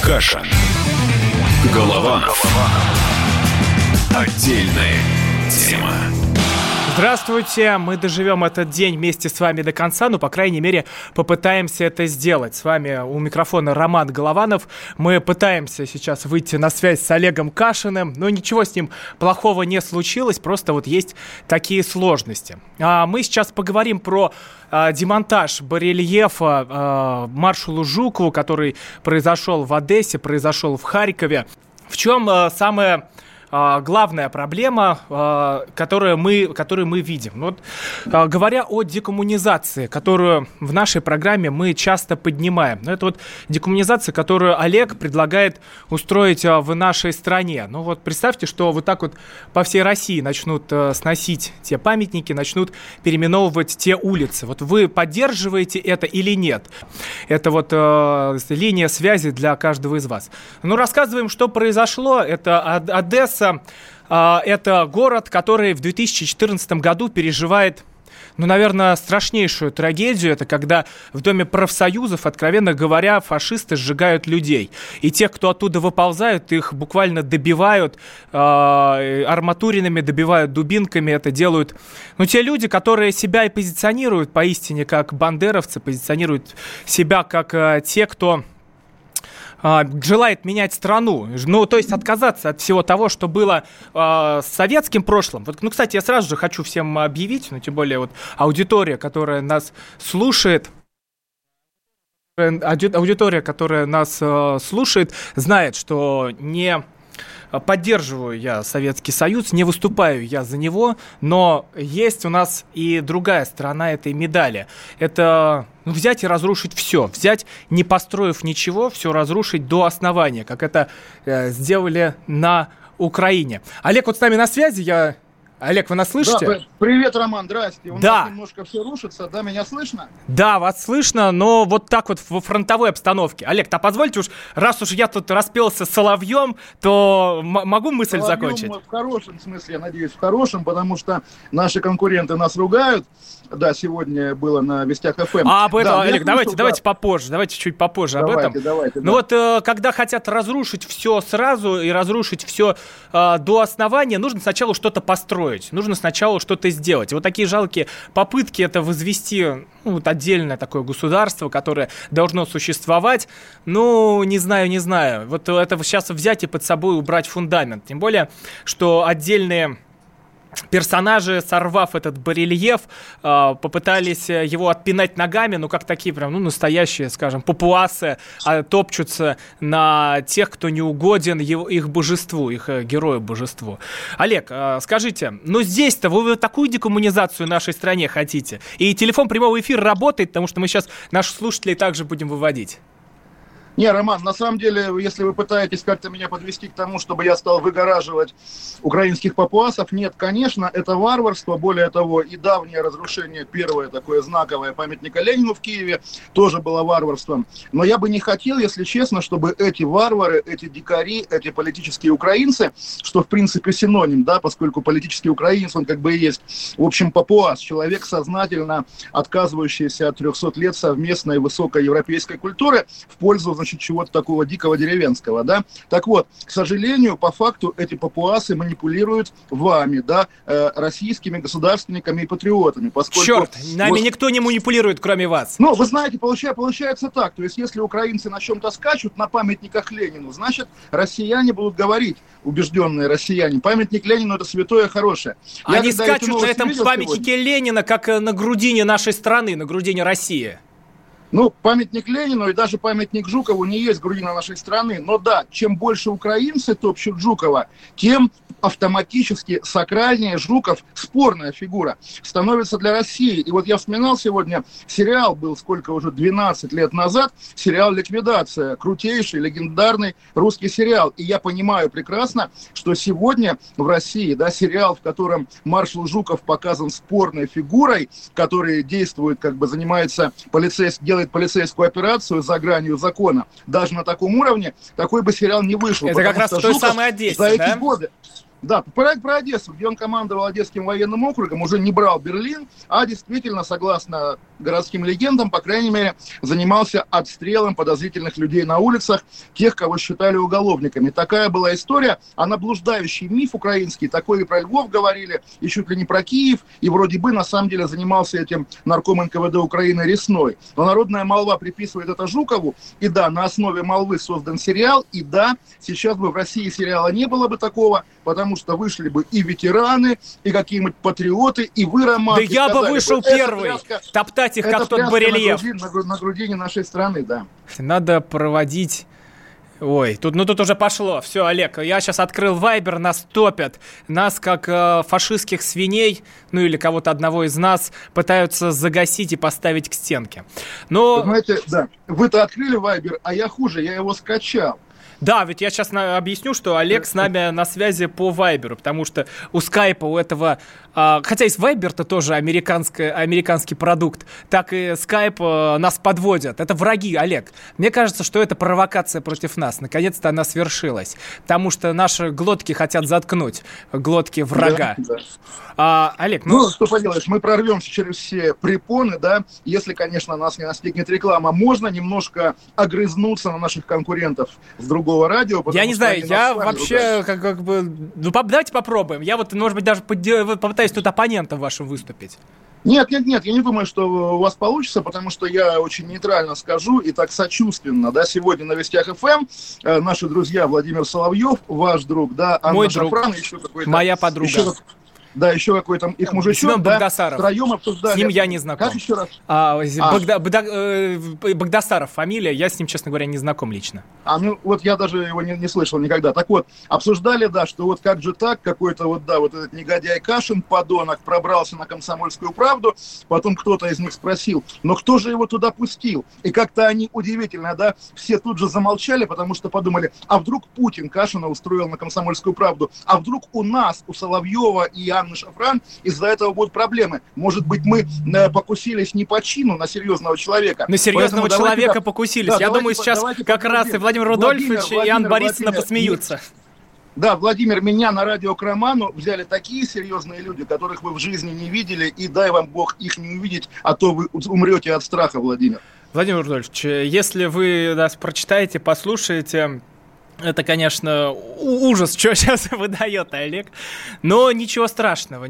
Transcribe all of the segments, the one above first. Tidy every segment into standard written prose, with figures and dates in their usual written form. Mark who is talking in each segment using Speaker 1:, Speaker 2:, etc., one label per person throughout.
Speaker 1: Кашин. Голованов. Отдельная тема.
Speaker 2: Здравствуйте, мы доживем этот день вместе с вами до конца, по крайней мере, попытаемся это сделать. С вами у микрофона Роман Голованов. Мы пытаемся сейчас выйти на связь с Олегом Кашиным, но ничего с ним плохого не случилось, просто есть такие сложности. Мы сейчас поговорим про демонтаж барельефа маршалу Жукову, который произошел в Одессе, произошел в Харькове. В чем самая главная проблема, которую мы видим. Говоря о декоммунизации, которую в нашей программе мы часто поднимаем. Это декоммунизация, которую Олег предлагает устроить в нашей стране. Представьте, что так по всей России начнут сносить те памятники, начнут переименовывать те улицы. Вы поддерживаете это или нет? Это линия связи для каждого из вас. Рассказываем, что произошло. Это Одесса. Это город, который в 2014 году переживает, наверное, страшнейшую трагедию. Это когда в Доме профсоюзов, откровенно говоря, фашисты сжигают людей. И тех, кто оттуда выползают, их буквально добивают арматуринами, добивают дубинками. Это делают те люди, которые себя и позиционируют поистине как бандеровцы, позиционируют себя как те, кто желает менять страну, то есть отказаться от всего того, что было с советским прошлым. Кстати, я сразу же хочу всем объявить, тем более аудитория, которая нас слушает, знает, что не поддерживаю я Советский Союз, не выступаю я за него, но есть у нас и другая сторона этой медали. Это взять и разрушить все. Взять, не построив ничего, все разрушить до основания, как это сделали на Украине. Олег с нами на связи, Олег, вы нас слышите?
Speaker 3: Да, привет, Роман, здрасте. У нас немножко все рушится, меня слышно?
Speaker 2: Да, вас слышно, но во фронтовой обстановке. Олег, позвольте раз уж я тут распелся соловьем, то могу мысль закончить?
Speaker 3: В хорошем смысле, я надеюсь, в хорошем, потому что наши конкуренты нас ругают. Да, сегодня было на Вестях ФМ.
Speaker 2: Об этом, Олег, давайте попозже, давайте чуть попозже об этом.
Speaker 3: Давайте.
Speaker 2: Когда хотят разрушить все сразу и разрушить все до основания, нужно сначала что-то построить. Нужно сначала что-то сделать. Такие жалкие попытки это возвести отдельное такое государство, которое должно существовать. Не знаю. Это сейчас взять и под собой убрать фундамент. Тем более, что отдельные персонажи, сорвав этот барельеф, попытались его отпинать ногами, как такие настоящие, скажем, папуасы, топчутся на тех, кто не угоден их божеству, их герою-божеству. Олег, скажите, здесь-то вы такую декоммунизацию нашей стране хотите? И телефон прямого эфира работает, потому что мы сейчас наших слушателей также будем выводить.
Speaker 3: Не, Роман, на самом деле, если вы пытаетесь как-то меня подвести к тому, чтобы я стал выгораживать украинских папуасов, нет, конечно, это варварство. Более того, и давнее разрушение, первое такое знаковое памятника Ленину в Киеве, тоже было варварством. Но я бы не хотел, если честно, чтобы эти варвары, эти дикари, эти политические украинцы, что в принципе синоним, поскольку политический украинец, он и есть, в общем, папуас, человек, сознательно отказывающийся от 300 лет совместной высокой европейской культуры в пользу, чего-то такого дикого деревенского, Так вот, к сожалению, по факту эти папуасы манипулируют вами, российскими государственниками и патриотами, поскольку...
Speaker 2: Черт, нами никто не манипулирует, кроме вас.
Speaker 3: Вы знаете, получается так, то есть если украинцы на чем-то скачут, на памятниках Ленину, значит, россияне будут говорить, убежденные россияне, памятник Ленину — это святое хорошее.
Speaker 2: Они скачут на этом памятнике Ленина, как на грудине нашей страны, на грудине России.
Speaker 3: Памятник Ленину и даже памятник Жукову не есть грудина нашей страны. Но чем больше украинцы топчут Жукова, тем автоматически сакральнее Жуков, спорная фигура, становится для России. И я вспоминал сегодня, сериал был уже 12 лет назад, сериал «Ликвидация», крутейший, легендарный русский сериал. И я понимаю прекрасно, что сегодня в России, сериал, в котором маршал Жуков показан спорной фигурой, который действует, занимается делает полицейскую операцию за гранью закона, даже на таком уровне, такой бы сериал не вышел.
Speaker 2: Это как раз в той самой Одессе,
Speaker 3: за эти годы. Да, про Одессу, где он командовал Одесским военным округом, уже не брал Берлин, а действительно, согласно городским легендам, по крайней мере, занимался отстрелом подозрительных людей на улицах, тех, кого считали уголовниками. Такая была история, а на блуждающий миф украинский, такое и про Львов говорили, и чуть ли не про Киев, и вроде бы на самом деле занимался этим нарком НКВД Украины Ресной. Но народная молва приписывает это Жукову, и да, на основе молвы создан сериал, и да, сейчас бы в России сериала не было бы такого, потому что вышли бы и ветераны, и какие-нибудь патриоты, и вы, Роман.
Speaker 2: Да я бы вышел первый, топтать их, как тот барельеф.
Speaker 3: На грудине нашей страны, да.
Speaker 2: Надо проводить... Ой, тут уже пошло. Все, Олег, я сейчас открыл Вайбер, нас топят. Нас, как фашистских свиней, ну или кого-то одного из нас, пытаются загасить и поставить к стенке. Но...
Speaker 3: Вы знаете, да, вы-то открыли Вайбер, а я хуже, я его скачал.
Speaker 2: Да, ведь я сейчас объясню, что Олег с нами на связи по Вайберу, потому что у Скайпа, у этого... хотя и Вайбер-то тоже американский продукт, так и Скайп нас подводят. Это враги, Олег. Мне кажется, что это провокация против нас. Наконец-то она свершилась. Потому что наши глотки хотят заткнуть. Глотки врага. Да. Олег,
Speaker 3: ну, что поделаешь, мы прорвемся через все препоны, да, если, конечно, нас не настигнет реклама. Можно немножко огрызнуться на наших конкурентов с другого радио.
Speaker 2: Я не знаю, я вообще как бы... Ну, давайте попробуем. Я вот, может быть, даже попытаюсь тут оппонентом вашим выступить.
Speaker 3: Нет, я не думаю, что у вас получится, потому что я очень нейтрально скажу и так сочувственно, да, сегодня на Вестях ФМ наши друзья Владимир Соловьев, ваш друг, да, Анна
Speaker 2: мой
Speaker 3: Шафран,
Speaker 2: друг, моя подруга.
Speaker 3: Да, еще какой-то их мужичок, да, втроем обсуждали.
Speaker 2: С ним я не знаком.
Speaker 3: Как еще раз?
Speaker 2: Багдасаров фамилия, я с ним, честно говоря, не знаком лично.
Speaker 3: Ну вот я даже его не слышал никогда. Так вот, обсуждали, да, что вот как же так, какой-то вот, да, вот этот негодяй Кашин, подонок, пробрался на «Комсомольскую правду», потом кто-то из них спросил, но кто же его туда пустил? И как-то они удивительно, да, все тут же замолчали, потому что подумали, а вдруг Путин Кашина устроил на «Комсомольскую правду», а вдруг у нас, у Соловьева и Анны Шафран, из-за этого будут проблемы. Может быть, мы покусились не по чину на серьезного человека.
Speaker 2: На серьезного человека покусились. Я думаю, сейчас как раз и Владимир Рудольфович, и Анна Борисовна посмеются.
Speaker 3: Да, Владимир, меня на радио к Роману взяли такие серьезные люди, которых вы в жизни не видели, и дай вам Бог их не увидеть, а то вы умрете от страха, Владимир.
Speaker 2: Владимир Рудольфович, если вы нас прочитаете, послушаете... Это, конечно, ужас, что сейчас выдает Олег. Но ничего страшного.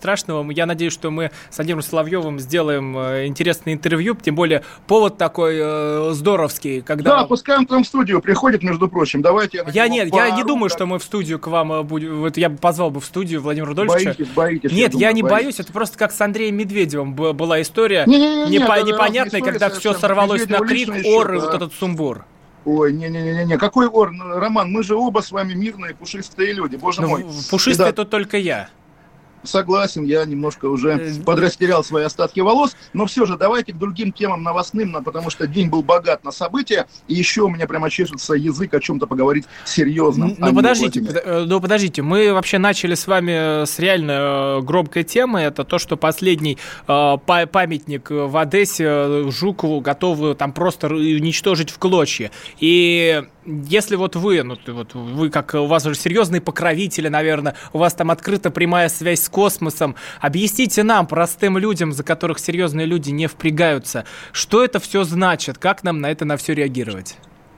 Speaker 2: Я надеюсь, что мы с Владимиром Соловьевым сделаем интересное интервью. Тем более, повод такой здоровский. Когда...
Speaker 3: Да, пускай он к нам в студию приходит, между прочим. Давайте
Speaker 2: я не думаю, что мы в студию к вам будем... Вот я бы позвал бы в студию Владимира Рудольфовича.
Speaker 3: Боитесь.
Speaker 2: Нет, я не боюсь. Это просто как с Андреем Медведевым была история непонятная, когда все сорвалось на крик, ор и вот этот сумбур.
Speaker 3: Ой, не-не-не, какой ор, Роман, мы же оба с вами мирные, пушистые люди, боже мой.
Speaker 2: Пушистый тут только я.
Speaker 3: Согласен, я немножко уже подрастерял свои остатки волос, но все же давайте к другим темам новостным, потому что день был богат на события, и еще у меня прямо чешется язык о чем-то поговорить серьезном.
Speaker 2: Ну подождите, мы вообще начали с вами с реально громкой темы, это то, что последний памятник в Одессе Жукову готовы там просто уничтожить в клочья. И если вот вы как у вас уже серьезные покровители, наверное, у вас там открыта прямая связь с космосом, объясните нам, простым людям, за которых серьезные люди не впрягаются, что это все значит, как нам на все реагировать?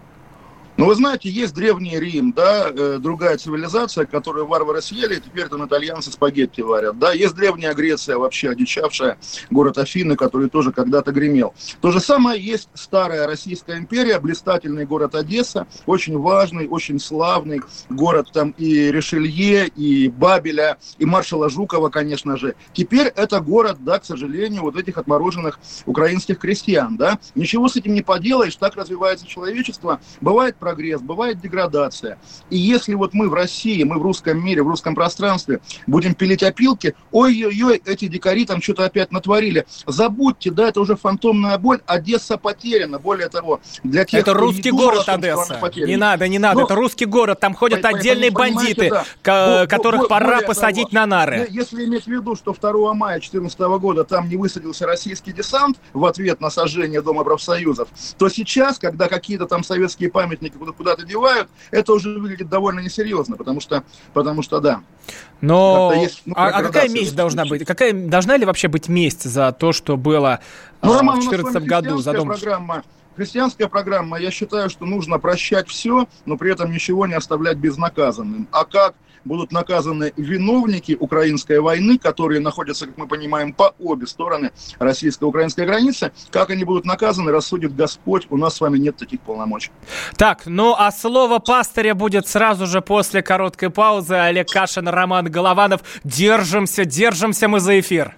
Speaker 3: Ну, вы знаете, есть Древний Рим, да, другая цивилизация, которую варвары съели, и теперь там итальянцы спагетти варят, да. Есть Древняя Греция, вообще одичавшая, город Афины, который тоже когда-то гремел. То же самое есть старая Российская империя, блистательный город Одесса, очень важный, очень славный город, там и Ришелье, и Бабеля, и маршала Жукова, конечно же. Теперь это город, да, к сожалению, вот этих отмороженных украинских крестьян, да. Ничего с этим не поделаешь, так развивается человечество. Бывает прогресс, бывает деградация. И если вот мы в России, мы в русском мире, в русском пространстве будем пилить опилки, ой-ой-ой, эти дикари там что-то опять натворили. Забудьте, да, это уже фантомная боль, Одесса потеряна. Более того, для тех,
Speaker 2: это русский город Одесса. Не надо, но это русский город, там ходят отдельные бандиты, да. Которых пора посадить на нары.
Speaker 3: Если иметь в виду, что 2 мая 2014 года там не высадился российский десант в ответ на сожжение Дома профсоюзов, то сейчас, когда какие-то там советские памятники куда-то девают, это уже выглядит довольно несерьезно, потому что да.
Speaker 2: Но какая месть должна быть? Должна ли вообще быть месть за то, что было в 2014 году?
Speaker 3: Христианская программа, я считаю, что нужно прощать все, но при этом ничего не оставлять безнаказанным. А как будут наказаны виновники украинской войны, которые находятся, как мы понимаем, по обе стороны российско-украинской границы, как они будут наказаны, рассудит Господь, у нас с вами нет таких полномочий.
Speaker 2: Так, ну а слово пастыря будет сразу же после короткой паузы. Олег Кашин, Роман Голованов. Держимся мы за эфир.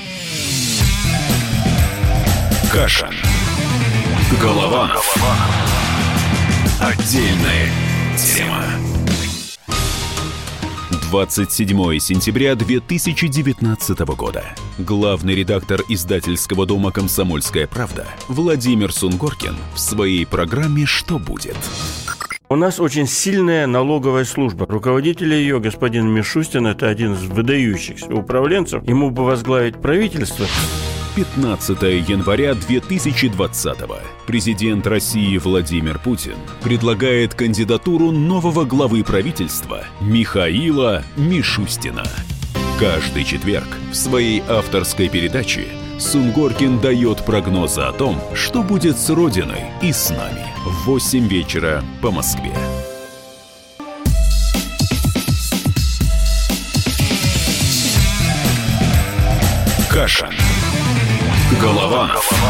Speaker 1: Кашин. Голованов. Отдельная тема. 27 сентября 2019 года. Главный редактор издательского дома «Комсомольская правда» Владимир Сунгоркин в своей программе «Что будет?».
Speaker 4: У нас очень сильная налоговая служба. Руководитель ее, господин Мишустин, это один из выдающихся управленцев. Ему бы возглавить правительство.
Speaker 1: 15 января 2020-го. Президент России Владимир Путин предлагает кандидатуру нового главы правительства Михаила Мишустина. Каждый четверг в своей авторской передаче Сунгоркин дает прогнозы о том, что будет с Родиной и с нами. В 8 вечера по Москве. Кашин. Голованов.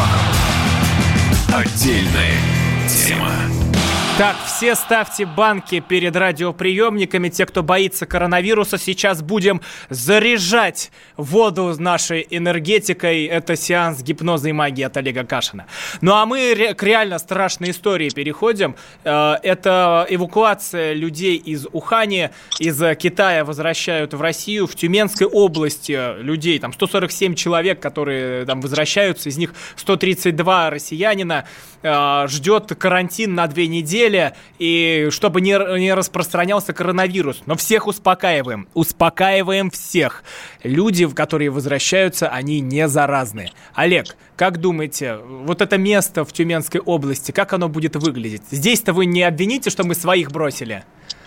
Speaker 1: Отдельная тема.
Speaker 2: Так, все ставьте банки перед радиоприемниками. Те, кто боится коронавируса, сейчас будем заряжать воду нашей энергетикой. Это сеанс гипноза и магии от Олега Кашина. Ну а мы к реально страшной истории переходим. Это эвакуация людей из Ухани, из Китая возвращают в Россию. В Тюменской области людей, там 147 человек, которые там возвращаются, из них 132 россиянина. Ждет карантин на 2 недели. И чтобы не распространялся коронавирус. Но всех успокаиваем всех. Люди, которые возвращаются, они не заразны. Олег, как думаете, вот это место в Тюменской области, как оно будет выглядеть? Здесь-то вы не обвините, что мы своих бросили?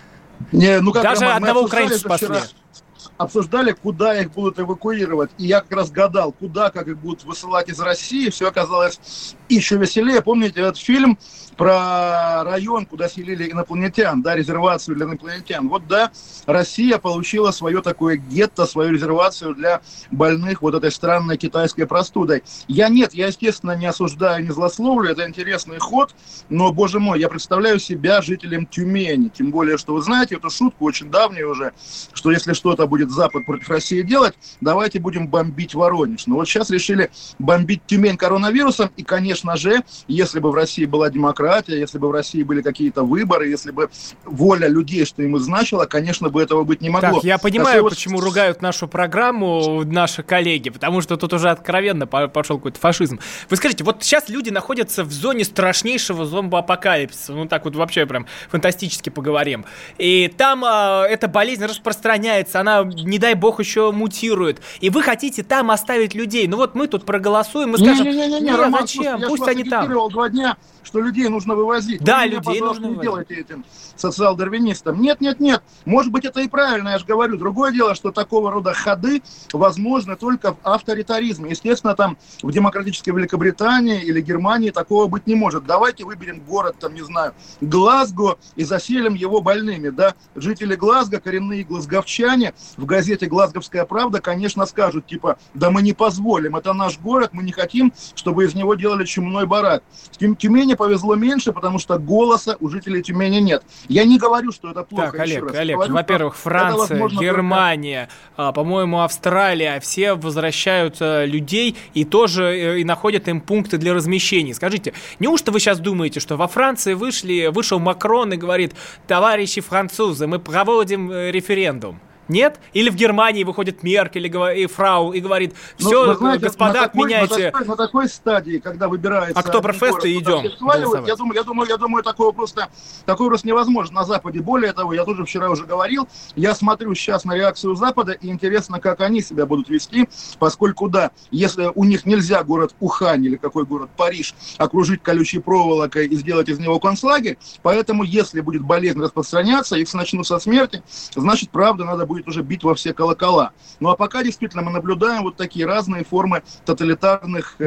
Speaker 2: Даже одного украинца спасли.
Speaker 3: Обсуждали, куда их будут эвакуировать. И я как раз гадал, как их будут высылать из России. Все оказалось еще веселее. Помните этот фильм про район, куда селили инопланетян, да, резервацию для инопланетян. Вот, да, Россия получила свое такое гетто, свою резервацию для больных вот этой странной китайской простудой. Я, естественно, не осуждаю, не злословлю, это интересный ход, но, боже мой, я представляю себя жителем Тюмени, тем более, что вы знаете эту шутку, очень давнюю уже, что если что-то будет Запад против России делать, давайте будем бомбить Воронеж. Но вот сейчас решили бомбить Тюмень коронавирусом, и, конечно же, если бы в России была демократия, если бы в России были какие-то выборы, если бы воля людей, что им и значило, конечно бы этого быть не могло.
Speaker 2: Так, я понимаю, почему ругают нашу программу наши коллеги, потому что тут уже откровенно пошел какой-то фашизм. Вы скажите, вот сейчас люди находятся в зоне страшнейшего зомбоапокалипсиса, ну так вот вообще прям фантастически поговорим. И там эта болезнь распространяется, она, не дай бог, еще мутирует. И вы хотите там оставить людей. Ну вот мы тут проголосуем, мы скажем,
Speaker 3: Роман,
Speaker 2: зачем,
Speaker 3: слушай,
Speaker 2: пусть они там.
Speaker 3: 2 дня, что людей нужно вывозить.
Speaker 2: Да,
Speaker 3: вы
Speaker 2: людей нужно
Speaker 3: вывозить. Не делайте этим социал-дарвинистам. Нет. Может быть, это и правильно, я же говорю. Другое дело, что такого рода ходы возможны только в авторитаризме. Естественно, там в демократической Великобритании или Германии такого быть не может. Давайте выберем город, там, не знаю, Глазго и заселим его больными, да. Жители Глазго, коренные глазговчане, в газете «Глазговская правда», конечно, скажут, типа, да мы не позволим, это наш город, мы не хотим, чтобы из него делали чумной барак. Тюмени повезло меньше, потому что голоса у жителей Тюмени нет. Я не говорю, что это плохо.
Speaker 2: Так, Олег, говорю, во-первых, Франция, Германия, по-моему, Австралия, все возвращают людей и тоже и находят им пункты для размещения. Скажите, неужто вы сейчас думаете, что во Франции вышел Макрон и говорит: товарищи французы, мы проводим референдум? Нет? Или в Германии выходит Меркель и фрау и говорит: все,
Speaker 3: знаете,
Speaker 2: господа, отменяйте.
Speaker 3: На такой стадии, когда выбирается
Speaker 2: Октоберфест, и идем.
Speaker 3: Я думаю, такой вопрос невозможно на Западе. Более того, я тоже вчера уже говорил, я смотрю сейчас на реакцию Запада, и интересно, как они себя будут вести, поскольку, да, если у них нельзя город Ухань или какой город Париж окружить колючей проволокой и сделать из него концлагерь, поэтому, если будет болезнь распространяться, если начнутся смерти, значит, правда, надо будет уже бить во все колокола. Ну, а пока действительно мы наблюдаем вот такие разные формы тоталитарных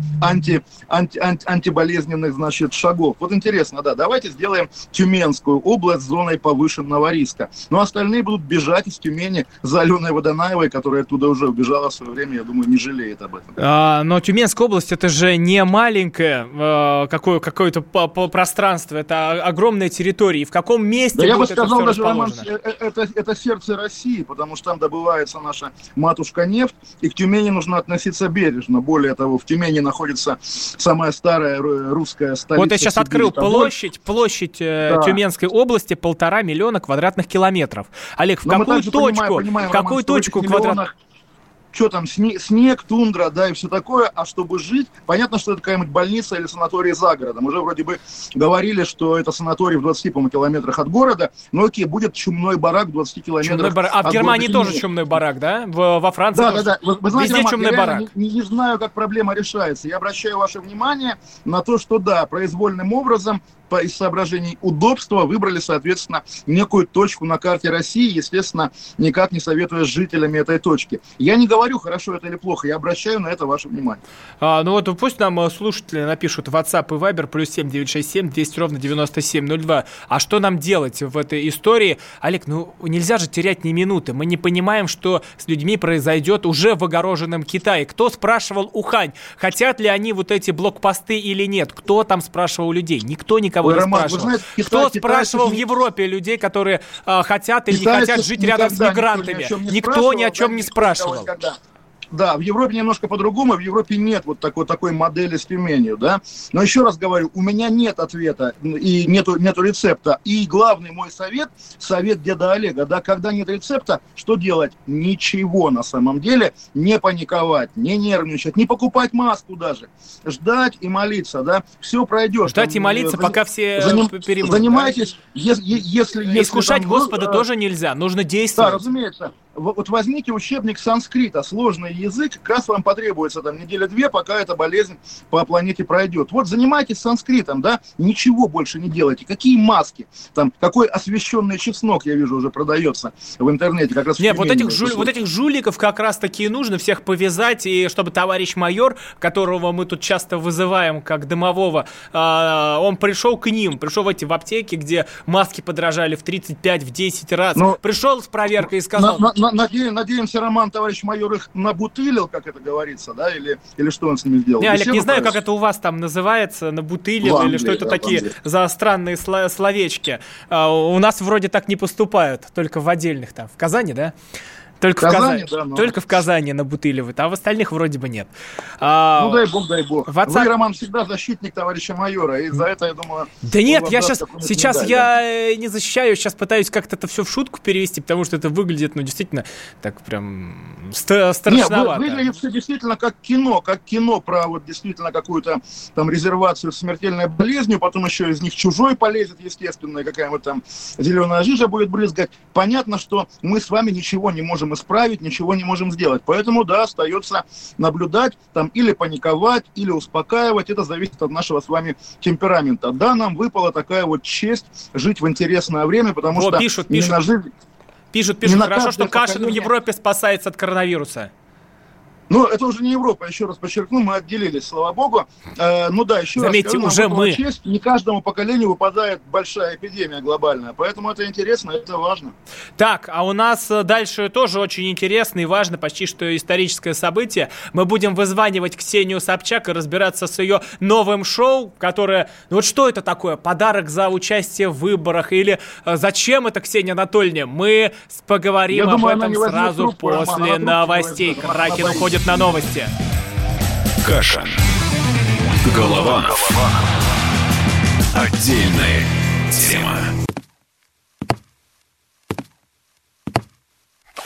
Speaker 3: антиболезненных, значит, шагов. Вот интересно, да, давайте сделаем Тюменскую область зоной повышенного риска. Но остальные будут бежать из Тюмени за Аленой Водонаевой, которая оттуда уже убежала в свое время, я думаю, не жалеет об этом.
Speaker 2: Но Тюменская область — это же не маленькое какое-то пространство, это огромная территория. И в каком месте
Speaker 3: да
Speaker 2: будет это все расположено?
Speaker 3: Это сердце России, потому что там добывается наша матушка нефть, и к Тюмени нужно относиться бережно. Более того, в Тюмени находится самая старая русская столица.
Speaker 2: Вот я сейчас открыл площадь Тюменской области 1,5 миллиона квадратных километров. Олег, в какую точку квадратных?
Speaker 3: Что там, снег, тундра, да, и все такое, а чтобы жить, понятно, что это какая-нибудь больница или санаторий за городом. Уже вроде бы говорили, что это санаторий в 20, по-моему, километрах от города, но окей, будет чумной барак в 20 километрах от города.
Speaker 2: А в Германии тоже чумной барак, да? Во Франции тоже?
Speaker 3: Да. Вы знаете,
Speaker 2: везде чумной барак.
Speaker 3: Не знаю, как проблема решается. Я обращаю ваше внимание на то, что да, произвольным образом из соображений удобства выбрали, соответственно, некую точку на карте России, естественно, никак не советуя с жителями этой точки. Я не говорю, хорошо это или плохо, я обращаю на это ваше внимание.
Speaker 2: Ну вот пусть нам слушатели напишут WhatsApp и Viber +7 967 200 97 02. А что нам делать в этой истории? Олег, нельзя же терять ни минуты. Мы не понимаем, что с людьми произойдет уже в огороженном Китае. Кто спрашивал Ухань? Хотят ли они вот эти блокпосты или нет? Кто там спрашивал людей? Никто никого не спрашивал. Кто спрашивал в Европе людей, которые хотят или не хотят жить рядом с мигрантами? Никто ни о чем не спрашивал.
Speaker 3: Да, в Европе немножко по-другому, в Европе нет вот такой модели с Тюменью, да. Но еще раз говорю, у меня нет ответа и нету рецепта. И главный мой совет деда Олега, да, когда нет рецепта, что делать? Ничего на самом деле, не паниковать, не нервничать, не покупать маску даже. Ждать и молиться, да, все пройдет.
Speaker 2: Ждать и молиться, пока все перемогут.
Speaker 3: Занимайтесь, если
Speaker 2: искушать там, Господа тоже нельзя, нужно действовать.
Speaker 3: Да, разумеется. Вот возьмите учебник санскрита, сложный язык, как раз вам потребуется там неделя-две, пока эта болезнь по планете пройдет. Вот занимайтесь санскритом, да, ничего больше не делайте. Какие маски? Там, какой освященный чеснок, я вижу, уже продается в интернете. Как раз
Speaker 2: нет, вот этих жуликов как раз таки нужно всех повязать, и чтобы товарищ майор, которого мы тут часто вызываем как дымового, он пришел к ним, пришел в аптеки, где маски подорожали в 35, в 10 раз, пришел с проверкой и сказал...
Speaker 3: Надеемся, Роман, товарищ майор, их набутылил, как это говорится, да, или что он с ними сделал?
Speaker 2: Олег, не знаю, как это у вас там называется, набутылил, или что это такие за странные словечки. У нас вроде так не поступают, только в отдельных там. В Казани, да? Только в Казани набутыливают, а в остальных вроде бы нет.
Speaker 3: Дай бог. Вы, Роман, всегда защитник товарища майора, и за это, я думаю...
Speaker 2: Да нет, я сейчас я не защищаю, сейчас пытаюсь как-то это все в шутку перевести, потому что это выглядит, действительно, так прям страшновато.
Speaker 3: Нет, выглядит все действительно как кино про вот действительно какую-то там резервацию с смертельной болезнью, потом еще из них чужой полезет, естественно, и какая-нибудь там зеленая жижа будет брызгать. Понятно, что мы с вами ничего не можем исправить, ничего не можем сделать. Поэтому, да, остается наблюдать, там, или паниковать, или успокаивать. Это зависит от нашего с вами темперамента. Да, нам выпала такая вот честь жить в интересное время, потому что...
Speaker 2: Пишут, хорошо, что Кашин в Европе спасается от коронавируса.
Speaker 3: Это уже не Европа, еще раз подчеркну, мы отделились, слава богу. Еще
Speaker 2: заметьте,
Speaker 3: раз
Speaker 2: скажу, уже мы.
Speaker 3: Честь, не каждому поколению выпадает большая эпидемия глобальная, поэтому это интересно, это важно.
Speaker 2: Так, а у нас дальше тоже очень интересно и важно, почти что историческое событие. Мы будем вызванивать Ксению Собчак и разбираться с ее новым шоу, которое... что это такое? Подарок за участие в выборах? Или зачем это, Ксения Анатольевна? Мы поговорим об этом сразу после новостей. Кракен уходит на новости.
Speaker 1: Кашин. Голованов. Отдельная тема.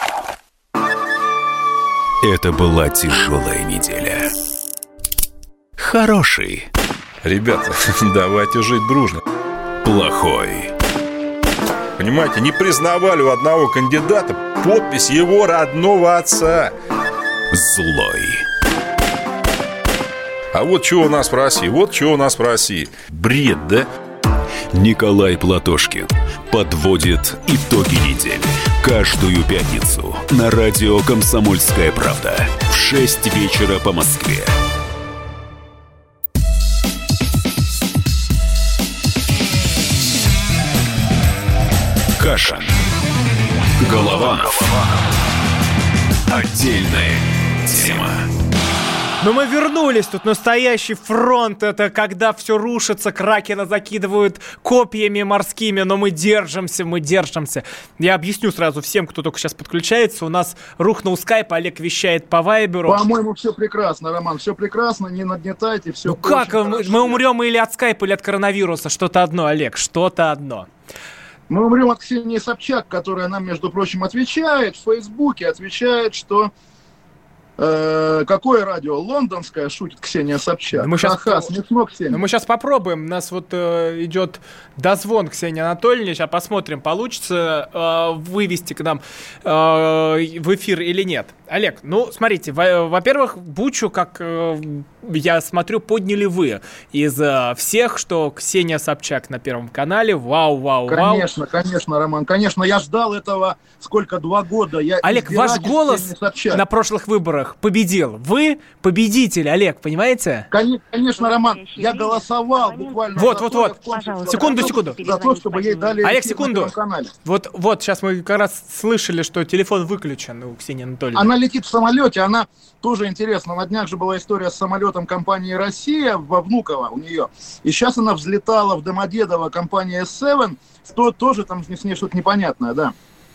Speaker 1: Это была тяжелая неделя. Хороший.
Speaker 5: Ребята, давайте жить дружно.
Speaker 1: Плохой.
Speaker 5: Понимаете, не признавали у одного кандидата подпись его родного отца.
Speaker 1: Злой.
Speaker 5: А вот что у нас в России, Бред, да?
Speaker 1: Николай Платошкин подводит итоги недели. Каждую пятницу на радио «Комсомольская правда» в 6 вечера по Москве. Кашин. Голованов. Отдельная тема.
Speaker 2: Но мы вернулись, тут настоящий фронт, это когда все рушится, Кракена закидывают копьями морскими, но мы держимся. Я объясню сразу всем, кто только сейчас подключается, у нас рухнул скайп, Олег вещает по вайберу.
Speaker 3: По-моему, все прекрасно, Роман, все прекрасно, не нагнетайте, все.
Speaker 2: Ну как, мы умрем или от скайпа, или от коронавируса, что-то одно, Олег, что-то одно.
Speaker 3: Мы умрем от Ксении Собчак, которая нам, между прочим, отвечает в Фейсбуке, отвечает, что... какое радио? Лондонское, шутит Ксения Собчак.
Speaker 2: Мы сейчас попробуем. У нас вот идет дозвон Ксении Анатольевны. Сейчас посмотрим, получится вывести к нам в эфир или нет. Олег, ну, смотрите, во-первых, Бучу, как я смотрю, подняли вы из всех, что Ксения Собчак на Первом канале. Вау.
Speaker 3: Конечно, Роман, конечно. Я ждал этого сколько, 2 года.
Speaker 2: Олег, ваш голос на прошлых выборах победил. Вы победитель, Олег, понимаете?
Speaker 3: Конечно, Роман, я голосовал буквально.
Speaker 2: Вот. Секунду.
Speaker 3: За то, чтобы ей дали...
Speaker 2: Олег, секунду. Вот, сейчас мы как раз слышали, что телефон выключен у Ксении Анатольевны.
Speaker 3: Она летит в самолете, она тоже интересно. На днях же была история с самолетом компании «Россия» во Внуково у нее. И сейчас она взлетала в Домодедово, компания S7. Тоже там с ней что-то непонятное, да.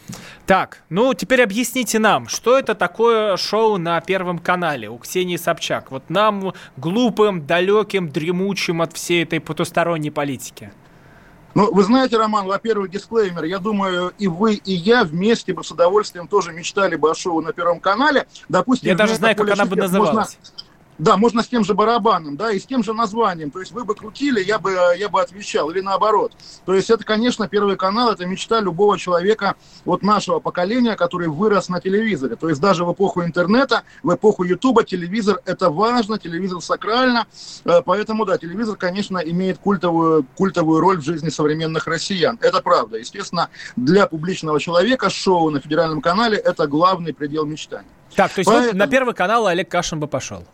Speaker 2: Так, ну теперь объясните нам, что это такое шоу на Первом канале у Ксении Собчак? Вот нам, глупым, далеким, дремучим от всей этой потусторонней политики.
Speaker 3: Ну, вы знаете, Роман, во-первых, дисклеймер. Я думаю, и вы, и я вместе бы с удовольствием тоже мечтали бы о шоу на Первом канале. Допустим,
Speaker 2: я даже знаю, как она бы называлась.
Speaker 3: Да, можно с тем же барабаном, да, и с тем же названием. То есть вы бы крутили, я бы отвечал, или наоборот. То есть это, конечно, Первый канал, это мечта любого человека вот нашего поколения, который вырос на телевизоре. То есть даже в эпоху интернета, в эпоху Ютуба телевизор — это важно, телевизор сакрально. Поэтому, да, телевизор, конечно, имеет культовую роль в жизни современных россиян. Это правда. Естественно, для публичного человека шоу на Федеральном канале — это главный предел мечтаний.
Speaker 2: Так, то есть вот на Первый канал Олег Кашин бы пошел?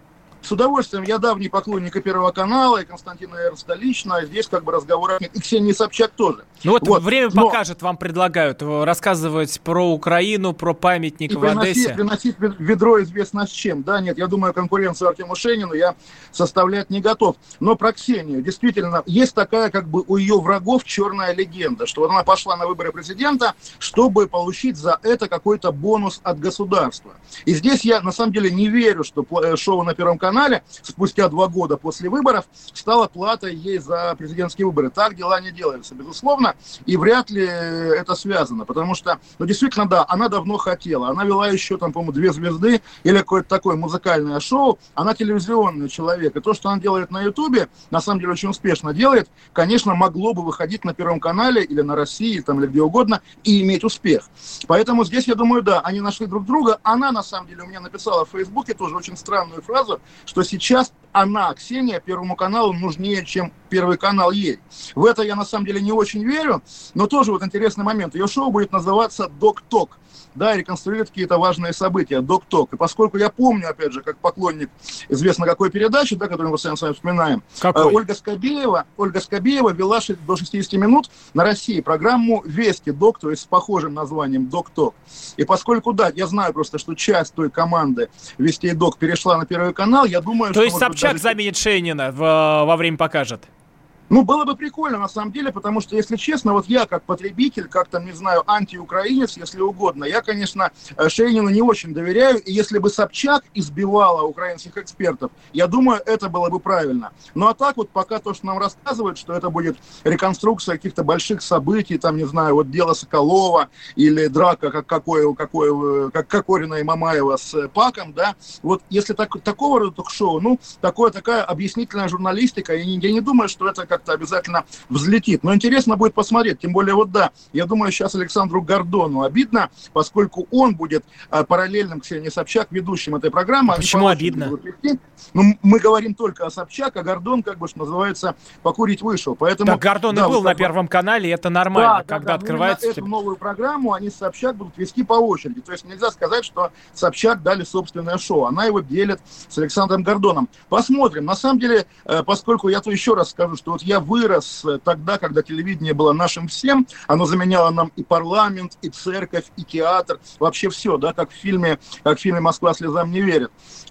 Speaker 3: С удовольствием. Я давний поклонник и Первого канала, и Константина Эрнста лично. Здесь как бы разговоров нет. И Ксении Собчак тоже.
Speaker 2: Ну вот время покажет, вам предлагают рассказывать про Украину, про памятник в Одессе.
Speaker 3: Приносить ведро известно с чем. Да, нет, я думаю, конкуренцию Артему Шенину я составлять не готов. Но про Ксению. Действительно, есть такая как бы у ее врагов черная легенда, что вот она пошла на выборы президента, чтобы получить за это какой-то бонус от государства. И здесь я на самом деле не верю, что шоу на Первом канале спустя 2 года после выборов стала платой ей за президентские выборы. Так дела не делаются, безусловно, и вряд ли это связано, потому что, ну, действительно, да, она давно хотела. Она вела еще, там, по-моему, 2 звезды или какое-то такое музыкальное шоу. Она телевизионный человек, и то, что она делает на Ютубе, на самом деле очень успешно делает, конечно, могло бы выходить на Первом канале или на России, там, или где угодно, и иметь успех. Поэтому здесь, я думаю, да, они нашли друг друга. Она, на самом деле, у меня написала в Фейсбуке тоже очень странную фразу, что сейчас она, Ксения, Первому каналу нужнее, чем Первый канал ей. В это я на самом деле не очень верю, но тоже вот интересный момент. Ее шоу будет называться «Док-Ток». Да, реконструирует какие-то важные события, «Док-Ток». И поскольку я помню, опять же, как поклонник известно какой передачи, да, которую мы постоянно с вами вспоминаем, Ольга Скобеева вела до 60 минут на России программу «Вести Док», то есть с похожим названием «Док-Ток». И поскольку, да, я знаю просто, что часть той команды «Вестей Док» перешла на Первый канал, я думаю,
Speaker 2: то есть Собчак заменит Шенина во время покажет?
Speaker 3: Ну, было бы прикольно, на самом деле, потому что, если честно, вот я, как потребитель, как там, не знаю, антиукраинец, если угодно, я, конечно, Шейнину не очень доверяю, и если бы Собчак избивала украинских экспертов, я думаю, это было бы правильно. Ну, а так вот, пока то, что нам рассказывают, что это будет реконструкция каких-то больших событий, там, не знаю, вот дело Соколова или драка, как Кокорина и Мамаева с Паком, да, вот если такого рода ток-шоу, ну, такая объяснительная журналистика, я не думаю, что это как-то обязательно взлетит. Но интересно будет посмотреть. Тем более, вот да, я думаю, сейчас Александру Гордону обидно, поскольку он будет параллельным Ксении Собчак ведущим этой программы.
Speaker 2: Почему обидно?
Speaker 3: Ну, мы говорим только о Собчак, а Гордон, как бы, что называется, покурить вышел. Поэтому,
Speaker 2: так Гордон и был на Первом канале, это нормально, когда открывается...
Speaker 3: Эту новую программу они с Собчак будут вести по очереди. То есть нельзя сказать, что Собчак дали собственное шоу. Она его делит с Александром Гордоном. Посмотрим. На самом деле, поскольку я то еще раз скажу, что вот я вырос тогда, когда телевидение было нашим всем, оно заменяло нам и парламент, и церковь, и театр, вообще все, да, как в фильме «Москва слезам не верит».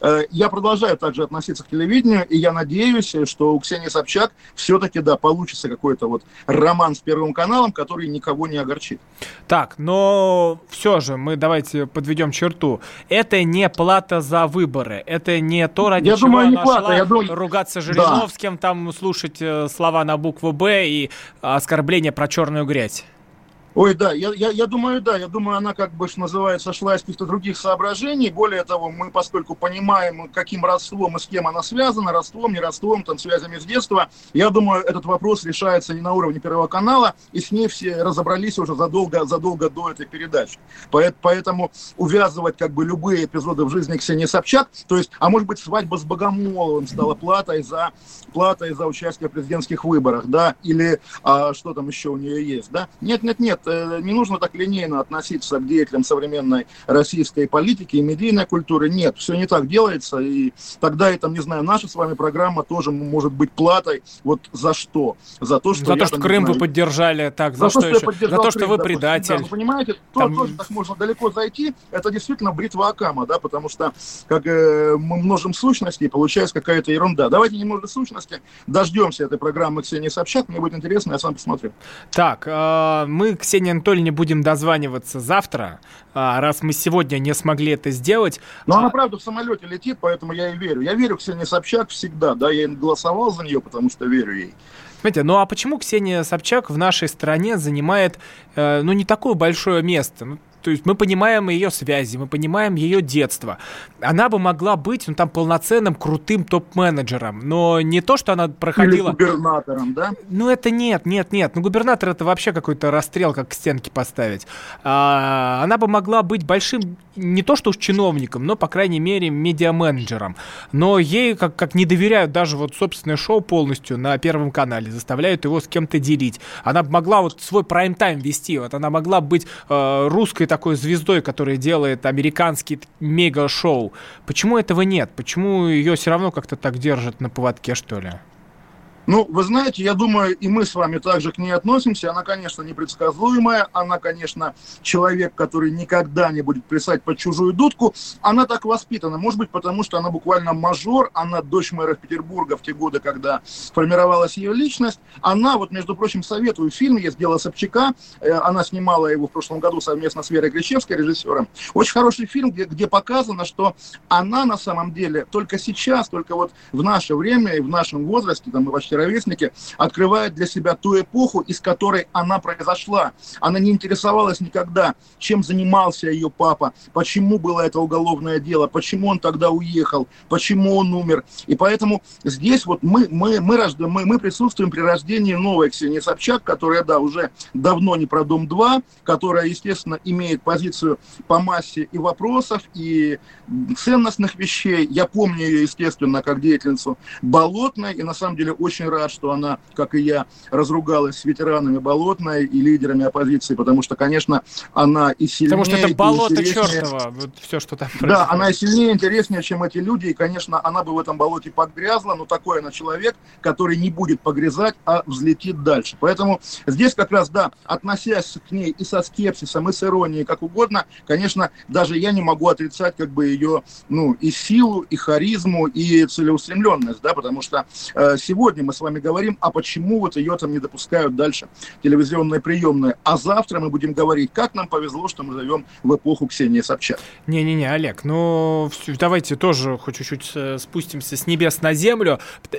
Speaker 3: Я продолжаю также относиться к телевидению, и я надеюсь, что у Ксении Собчак все-таки, да, получится какой-то вот роман с Первым каналом, который никого не огорчит.
Speaker 2: Так, но все же мы давайте подведем черту. Это не плата за выборы, это не то, ради чего она шла ругаться Жириновским, там слушать слова на букву «Б» и оскорбления про черную грязь.
Speaker 3: Ой, да, я думаю, она, как бы, что называется, шла из каких-то других соображений. Более того, мы, поскольку понимаем, каким родством и с кем она связана, родством, не родством, там, связями с детства, я думаю, этот вопрос решается не на уровне Первого канала, и с ней все разобрались уже задолго до этой передачи. Поэтому увязывать, как бы, любые эпизоды в жизни Ксении Собчак, то есть, а может быть, свадьба с Богомоловым стала платой за участие в президентских выборах, да, или что там еще у нее есть, да? Нет, не нужно так линейно относиться к деятелям современной российской политики и медийной культуры. Нет, все не так делается, и тогда, не знаю, наша с вами программа тоже может быть платой. Вот за что? За то, что
Speaker 2: Крым вы поддержали, так, за что еще? За то, что вы предатель.
Speaker 3: Вы понимаете, тоже так можно далеко зайти, это действительно бритва Акама, да, потому что как мы множим сущности, и получается какая-то ерунда. Давайте не множим сущности, дождемся этой программы Ксении Собчак, мне будет интересно, я сам посмотрю.
Speaker 2: Так, мы Ксении Анатольевне будем дозваниваться завтра, раз мы сегодня не смогли это сделать.
Speaker 3: Но она, правда, в самолете летит, поэтому я ей верю. Я верю Ксении Собчак всегда, да, я голосовал за нее, потому что верю ей.
Speaker 2: Смотрите, ну а почему Ксения Собчак в нашей стране занимает, не такое большое место? То есть мы понимаем ее связи, мы понимаем ее детство. Она бы могла быть, там, полноценным, крутым топ-менеджером, но не то, что она проходила...
Speaker 3: Или губернатором, да?
Speaker 2: Ну это нет. Ну губернатор это вообще какой-то расстрел, как к стенке поставить. Она бы могла быть большим, не то что уж чиновником, но, по крайней мере, медиа-менеджером. Но ей как не доверяют даже вот собственное шоу полностью на Первом канале, заставляют его с кем-то делить. Она бы могла вот свой прайм-тайм вести, вот она могла быть русской такой звездой, которая делает американские мега-шоу. Почему этого нет? Почему ее все равно как-то так держат на поводке, что ли?
Speaker 3: Ну, вы знаете, я думаю, и мы с вами также к ней относимся. Она, конечно, непредсказуемая. Она, конечно, человек, который никогда не будет плясать под чужую дудку. Она так воспитана. Может быть, потому что она буквально мажор. Она дочь мэра Петербурга в те годы, когда формировалась ее личность. Она, вот, между прочим, советую фильм «Есть дело Собчака». Она снимала его в прошлом году совместно с Верой Гречевской, режиссером. Очень хороший фильм, где показано, что она на самом деле только сейчас, только вот в наше время и в нашем возрасте, там, мы почти ровесники, открывает для себя ту эпоху, из которой она произошла. Она не интересовалась никогда, чем занимался ее папа, почему было это уголовное дело, почему он тогда уехал, почему он умер. И поэтому здесь вот мы присутствуем при рождении новой Ксении Собчак, которая, да, уже давно не про Дом-2, которая, естественно, имеет позицию по массе и вопросов, и ценностных вещей. Я помню ее, естественно, как деятельницу Болотной, и на самом деле очень рад, что она, как и я, разругалась с ветеранами Болотной и лидерами оппозиции, потому что, конечно, она и сильнее...
Speaker 2: Потому что это болото чертово, вот все, что там происходит.
Speaker 3: Да, она и сильнее, интереснее, чем эти люди, и, конечно, она бы в этом болоте погрязла, но такой она человек, который не будет погрязать, а взлетит дальше. Поэтому здесь как раз, да, относясь к ней и со скепсисом, и с иронией, как угодно, конечно, даже я не могу отрицать как бы ее, и силу, и харизму, и целеустремленность, да, потому что сегодня мы с вами говорим, а почему вот ее там не допускают дальше телевизионные приемные. А завтра мы будем говорить, как нам повезло, что мы живем в эпоху Ксении Собчак.
Speaker 2: Не-не-не, Олег, ну давайте тоже хоть чуть-чуть спустимся с небес на землю.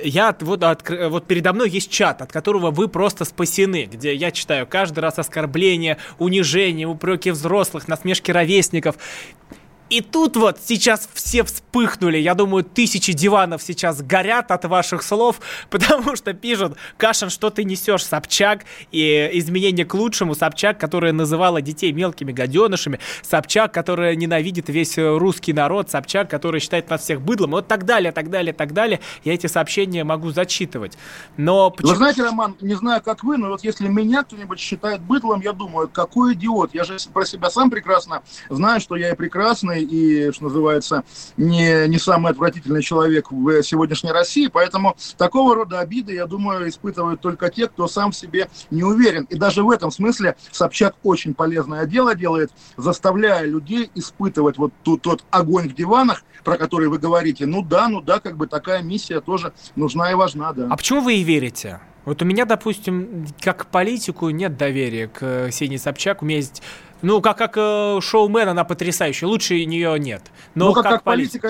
Speaker 2: Вот передо мной есть чат, от которого вы просто спасены, где я читаю каждый раз оскорбления, унижения, упреки взрослых, насмешки ровесников. И тут вот сейчас все вспыхнули. Я думаю, 1000 диванов сейчас горят от ваших слов, потому что пишут: Кашин, что ты несешь, Собчак? И изменение к лучшему. Собчак, которая называла детей мелкими гаденышами. Собчак, которая ненавидит весь русский народ. Собчак, которая считает нас всех быдлом. Вот так далее, так далее, так далее. Я эти сообщения могу зачитывать. Но почему...
Speaker 3: Вы знаете, Роман, не знаю, как вы, но вот если меня кто-нибудь считает быдлом, я думаю, какой идиот. Я же про себя сам прекрасно знаю, что я и прекрасный, и, что называется, не самый отвратительный человек в сегодняшней России, поэтому такого рода обиды, я думаю, испытывают только те, кто сам в себе не уверен. И даже в этом смысле Собчак очень полезное дело делает, заставляя людей испытывать вот тот огонь в диванах, про который вы говорите. Ну да, как бы такая миссия тоже нужна и важна, да.
Speaker 2: А почему вы ей верите? Вот у меня, допустим, как к политику нет доверия к Ксении Собчак. У меня есть... Ну, как шоумен она потрясающая, лучше нее нет. Но
Speaker 3: как политика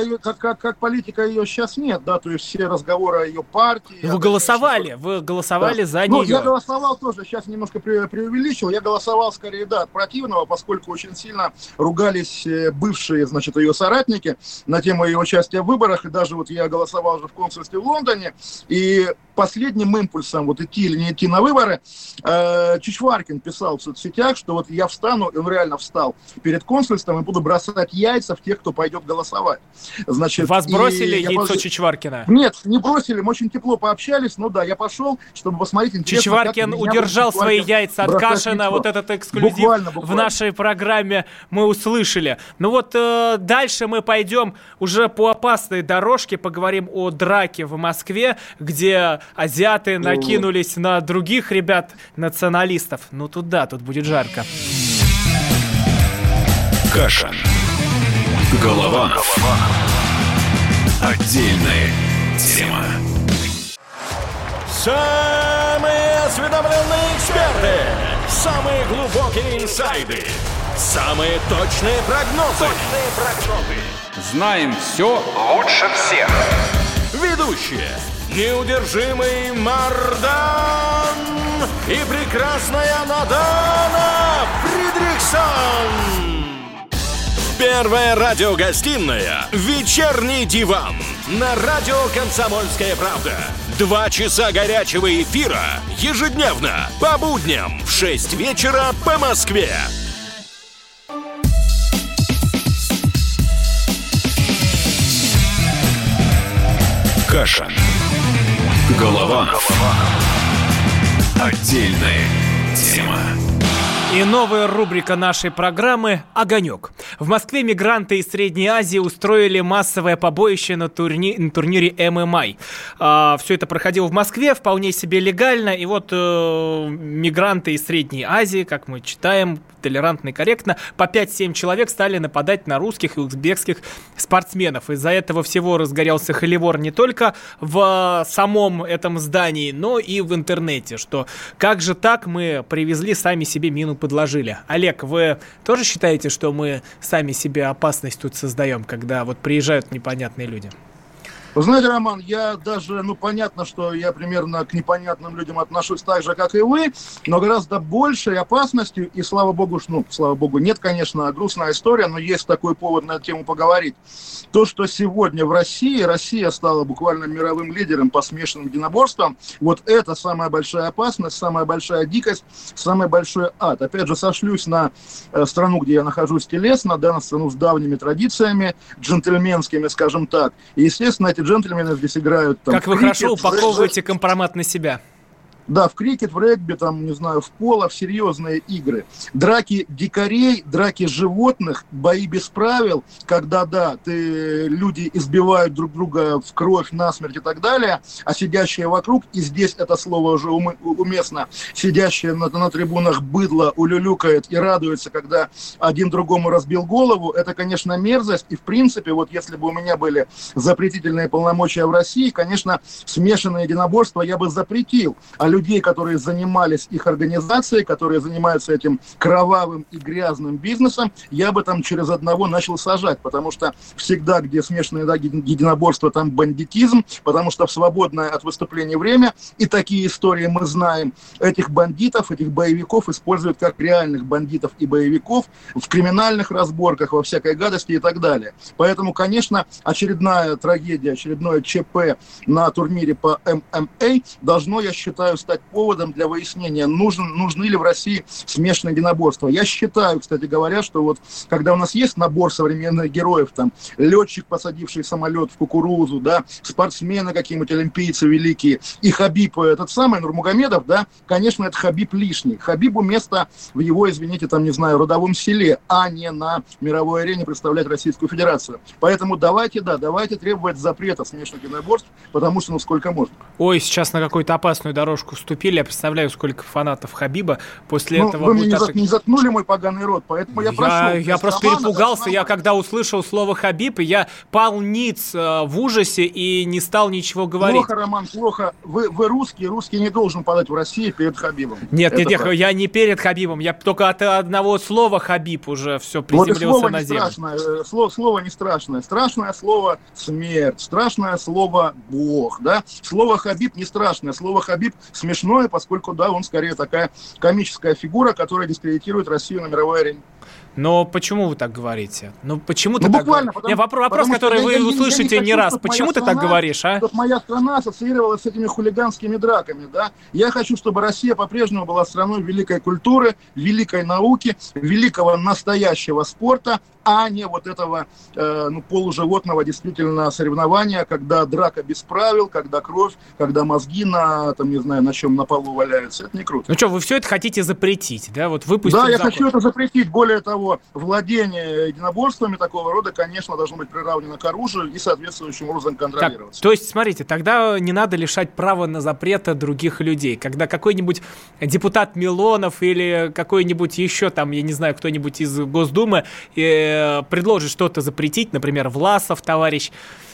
Speaker 3: ее сейчас нет, да, то есть все разговоры о ее партии.
Speaker 2: Вы голосовали
Speaker 3: да.
Speaker 2: за
Speaker 3: нее.
Speaker 2: нее.
Speaker 3: Я голосовал тоже, сейчас немножко преувеличил, я голосовал скорее, да, от противного, поскольку очень сильно ругались бывшие, значит, ее соратники на тему ее участия в выборах, и даже вот я голосовал уже в консульстве в Лондоне, и последним импульсом вот идти или не идти на выборы Чичваркин писал в соцсетях, что вот я встану, и он реально встал перед консульством и буду бросать яйца в тех, кто пойдет голосовать. Значит,
Speaker 2: вас бросили яйцо Чичваркина?
Speaker 3: Нет, не бросили, мы очень тепло пообщались, но да, я пошел, чтобы посмотреть.
Speaker 2: Чичваркин удержал свои яйца от Кашина, яйцо. Вот этот эксклюзив буквально. В нашей программе мы услышали. Ну вот дальше мы пойдем уже по опасной дорожке, поговорим о драке в Москве, где азиаты накинулись на других ребят, националистов. Ну тут будет жарко.
Speaker 1: Кашин. Голованов. Отдельная тема.
Speaker 6: Самые осведомленные эксперты. Самые глубокие инсайды. Самые точные прогнозы.
Speaker 7: Знаем все лучше всех.
Speaker 6: Ведущие. Неудержимый Мардан и прекрасная Надана Фридрихсон. Первая радиогостинная «Вечерний диван» на радио «Комсомольская правда». 2 часа горячего эфира ежедневно по будням в 6 вечера по Москве.
Speaker 1: Кашин. Голованов. Отдельная тема.
Speaker 2: И новая рубрика нашей программы «Огонек». В Москве мигранты из Средней Азии устроили массовое побоище на турнире ММА. Все это проходило в Москве вполне себе легально. И вот мигранты из Средней Азии, как мы читаем, толерантно и корректно, по 5-7 человек стали нападать на русских и узбекских спортсменов. Из-за этого всего разгорелся холивор не только в самом этом здании, но и в интернете. Что как же так, мы привезли, сами себе мину подложили. Олег, вы тоже считаете, что мы сами себе опасность тут создаем, когда вот приезжают непонятные люди?
Speaker 3: Вы знаете, Роман, я даже, понятно, что я примерно к непонятным людям отношусь так же, как и вы, но гораздо большей опасностью, и слава богу, нет, конечно, грустная история, но есть такой повод на эту тему поговорить. То, что сегодня в России, Россия стала буквально мировым лидером по смешанным единоборствам, вот это самая большая опасность, самая большая дикость, самый большой ад. Опять же, сошлюсь на страну, где я нахожусь телесно, да, на страну с давними традициями, джентльменскими, скажем так. И, естественно, эти джентльмены здесь играют...
Speaker 2: Как вы хорошо упаковываете компромат на себя.
Speaker 3: Да, в крикет, в регби, там, не знаю, в поло, в серьезные игры. Драки дикарей, драки животных, бои без правил, когда, да, люди избивают друг друга в кровь, насмерть и так далее, а сидящие вокруг, и здесь это слово уже уместно, сидящие на трибунах быдло улюлюкает и радуется, когда один другому разбил голову, это, конечно, мерзость. И, в принципе, вот если бы у меня были запретительные полномочия в России, конечно, смешанное единоборство я бы запретил. А людей, которые занимались их организацией, которые занимаются этим кровавым и грязным бизнесом, я бы там через одного начал сажать, потому что всегда, где смешанное единоборство, там бандитизм, потому что в свободное от выступления время, и такие истории мы знаем, этих бандитов, этих боевиков используют как реальных бандитов и боевиков в криминальных разборках, во всякой гадости и так далее. Поэтому, конечно, очередная трагедия, очередное ЧП на турнире по ММА должно, я считаю, стать поводом для выяснения, нужны ли в России смешанные единоборства. Я считаю, кстати говоря, что вот когда у нас есть набор современных героев, там, летчик, посадивший самолет в кукурузу, да, спортсмены какие-нибудь, олимпийцы великие, и Хабиб, этот самый Нурмагомедов, да, конечно, это Хабиб лишний. Хабибу место в его, извините, там, не знаю, родовом селе, а не на мировой арене представлять Российскую Федерацию. Поэтому давайте требовать запрета смешанных единоборств, потому что, сколько можно.
Speaker 2: Ой, сейчас на какую-то опасную дорожку вступили. Я представляю, сколько фанатов Хабиба после этого...
Speaker 3: Вы мне не заткнули мой поганый рот, поэтому я прошу.
Speaker 2: Я просто перепугался. Я когда услышал слово Хабиб, я пал ниц в ужасе и не стал ничего говорить.
Speaker 3: Плохо, Роман, плохо. Вы русский не должен падать в России перед Хабибом.
Speaker 2: Нет, я не перед Хабибом. Я только от одного слова Хабиб уже все приземлился на землю.
Speaker 3: Слово не страшное. Страшное слово смерть. Страшное слово Бог. Да? Слово Хабиб не страшное. Слово Хабиб смешное, поскольку, да, он скорее такая комическая фигура, которая дискредитирует Россию на мировой арене.
Speaker 2: Но почему вы так говорите? Почему ты так
Speaker 3: буквально,
Speaker 2: говоришь? Вопрос, который вы услышите не раз. Почему ты так говоришь, а?
Speaker 3: Чтобы моя страна ассоциировалась с этими хулиганскими драками, да? Я хочу, чтобы Россия по-прежнему была страной великой культуры, великой науки, великого настоящего спорта, а не вот этого полуживотного действительно соревнования, когда драка без правил, когда кровь, когда мозги на чем на полу валяются. Это не круто.
Speaker 2: Вы все это хотите запретить, да? Вот выпустить
Speaker 3: закон.
Speaker 2: Я
Speaker 3: хочу это запретить. Более того, владение единоборствами такого рода, конечно, должно быть приравнено к оружию и соответствующим образом контролироваться.
Speaker 2: Так, то есть, смотрите, тогда не надо лишать права на запреты других людей. Когда какой-нибудь депутат Милонов или какой-нибудь еще там, я не знаю, кто-нибудь из Госдумы предложит что-то запретить, например, Власов, товарищ,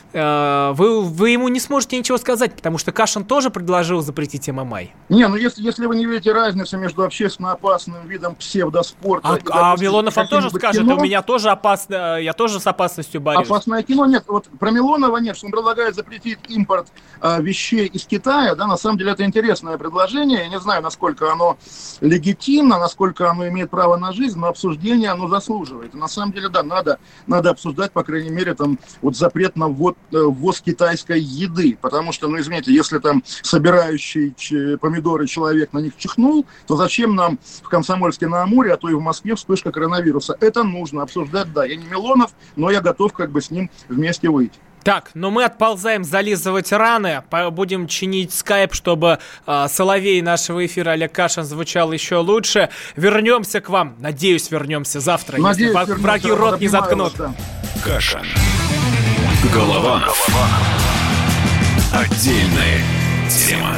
Speaker 2: вы ему не сможете ничего сказать, потому что Кашин тоже предложил запретить ММА.
Speaker 3: Если вы не видите разницы между общественно опасным видом псевдоспорта
Speaker 2: а Милонов вам тоже скажет, кино, у меня тоже опасно, я тоже с опасностью борюсь.
Speaker 3: Опасное кино нет. Вот про Милонова нет, что он предлагает запретить импорт вещей из Китая, да, на самом деле это интересное предложение. Я не знаю, насколько оно легитимно, насколько оно имеет право на жизнь, но обсуждение оно заслуживает. И на самом деле, да, надо обсуждать, по крайней мере, запрет на ввоз китайской еды, потому что, извините, если там собирающий помидоры человек на них чихнул, то зачем нам в Комсомольске-на-Амуре, а то и в Москве вспышка коронавируса? Это нужно обсуждать, да. Я не Милонов, но я готов с ним вместе выйти.
Speaker 2: Так, мы отползаем зализывать раны, будем чинить скайп, чтобы соловей нашего эфира Олег Кашин звучал еще лучше. Вернемся к вам, надеюсь, вернемся завтра, если враги рот не заткнут.
Speaker 3: Да.
Speaker 1: Кашин. Голованов. Отдельная тема.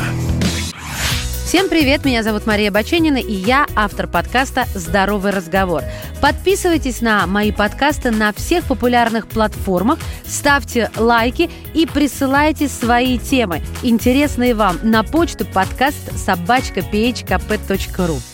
Speaker 8: Всем привет, меня зовут Мария Баченина, и я автор подкаста «Здоровый разговор». Подписывайтесь на мои подкасты на всех популярных платформах, ставьте лайки и присылайте свои темы, интересные вам, на почту подкаст@phkp.ru.